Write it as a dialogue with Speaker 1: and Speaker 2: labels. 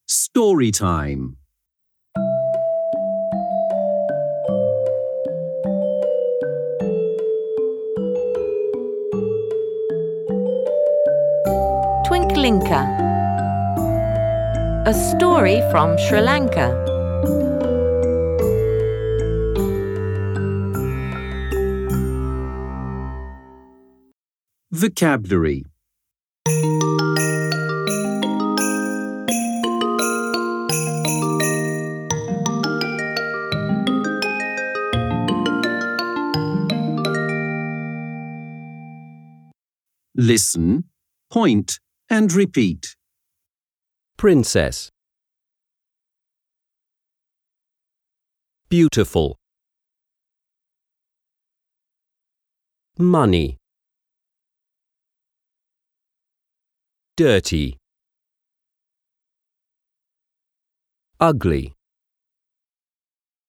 Speaker 1: Story time.
Speaker 2: Twinklinka. A story from Sri Lanka.
Speaker 1: Vocabulary. Listen, point and repeat.
Speaker 3: Princess. Beautiful. Money. Dirty. Ugly.